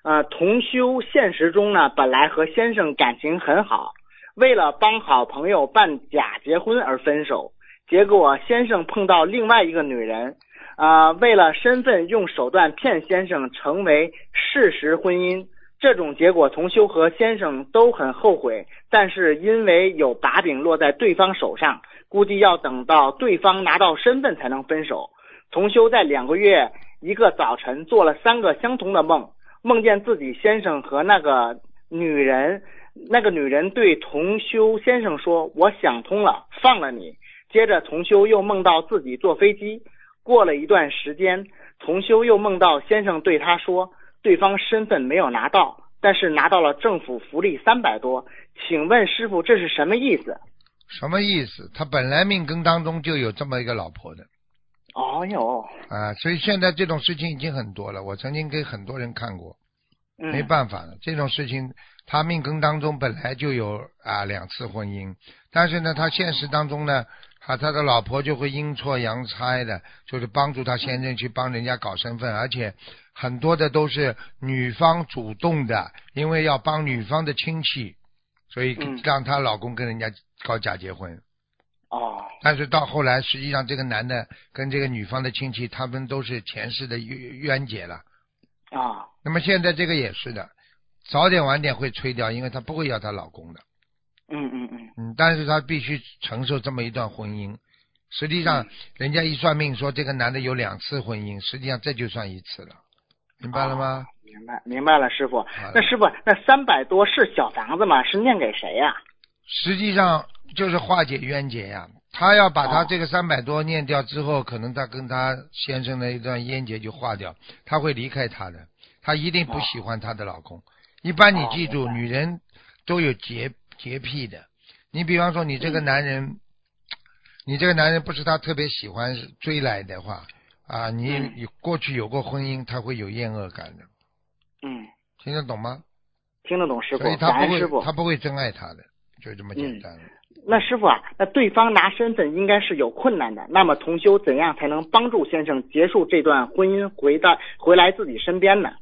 同修现实中呢，本来和先生感情很好，为了帮好朋友办假结婚而分手，结果先生碰到另外一个女人，为了身份用手段骗先生成为事实婚姻。这种结果同修和先生都很后悔，但是因为有把柄落在对方手上，估计要等到对方拿到身份才能分手。同修在2个月一个早晨做了3个相同的梦，梦见自己先生和那个女人对同修先生说，我想通了，放了你。接着同修又梦到自己坐飞机，过了一段时间，同修又梦到先生对他说，对方身份没有拿到，但是拿到了政府福利300多，请问师傅这是什么意思？ 什么意思？他本来命根当中就有这么一个老婆的。 哦哟， 所以现在这种事情已经很多了，我曾经给很多人看过，没办法了，这种事情他命根当中本来就有2次婚姻，但是呢他现实当中呢他的老婆就会阴错阳差的，就是帮助他先生去帮人家搞身份，而且很多的都是女方主动的，因为要帮女方的亲戚，所以让她老公跟人家搞假结婚。但是到后来实际上这个男的跟这个女方的亲戚他们都是前世的冤结了。那么现在这个也是的，早点晚点会吹掉，因为他不会要她老公的。但是他必须承受这么一段婚姻。实际上人家一算命说这个男的有2次婚姻，实际上这就算1次了，明白了吗？ 明白了师傅。那师傅，那300多是小房子吗？是念给谁呀？ 实际上就是化解冤结呀。他要把他这个300多念掉之后，可能他跟他先生的一段冤结就化掉，他会离开他的，他一定不喜欢他的老公。一般你记住，女人都有洁癖的。你比方说你这个男人，不是他特别喜欢追来的话你过去有过婚姻，他会有厌恶感的。听得懂吗？ 听得懂师傅。 所以他不会真爱他的，就这么简单。 那师傅那对方拿身份应该是有困难的，那么同修怎样才能帮助先生结束这段婚姻，回来自己身边呢？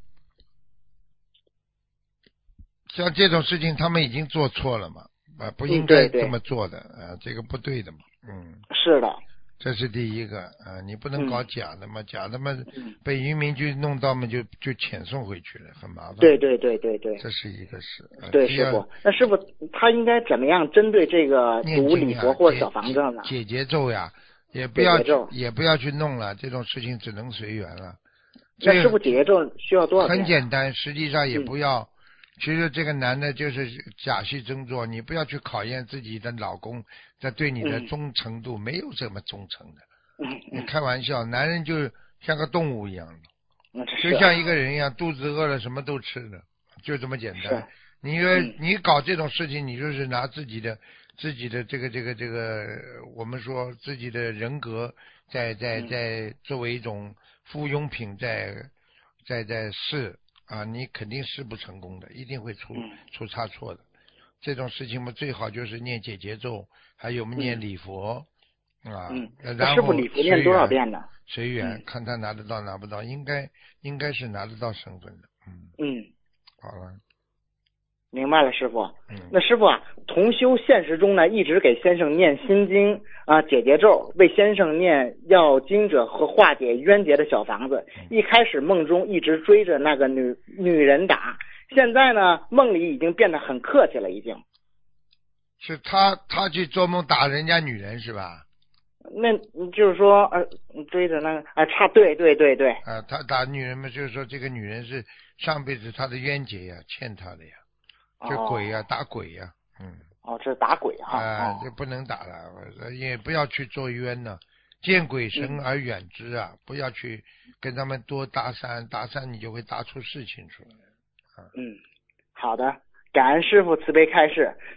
像这种事情他们已经做错了嘛，不应该这么做的，这个不对的嘛。 是的， 这是第一个你不能搞假的嘛，假的嘛被渔民局弄到嘛就遣送回去了，很麻烦。 对， 这是一个事。 对师傅，那师傅他应该怎么样针对这个读礼佛或小房子呢？ 解节奏呀，也不要去弄了，这种事情只能随缘了。 那师傅解节奏需要多少遍？ 很简单，实际上也不要。其实这个男的就是假戏真做，你不要去考验自己的老公在对你的忠诚度，没有这么忠诚的。你开玩笑，男人就像个动物一样的，就像一个人一样，肚子饿了什么都吃的，就这么简单。你搞这种事情，你就是拿自己的这个，我们说自己的人格在作为一种附庸品在试。你肯定是不成功的，一定会出差错的。这种事情嘛，最好就是念解结咒，还有念礼佛然后师傅礼佛念多少遍呢？ 随缘，看他拿得到拿不到，应该是拿得到身份的。好了。 明白了师傅。那师傅同修现实中呢一直给先生念心经解结咒，为先生念要经者和化解冤结的小房子。一开始梦中一直追着那个女人打，现在呢梦里已经变得很客气了，已经。 是他去做梦打人家女人是吧？ 那就是说追着那个对他打女人嘛，就是说这个女人是上辈子他的冤结呀，欠他的呀。这鬼呀，打鬼呀， 这是打鬼这不能打了，也不要去做冤呢。见鬼神而远之不要去跟他们多搭讪，你就会搭出事情出来。 好的，感恩师父慈悲开示。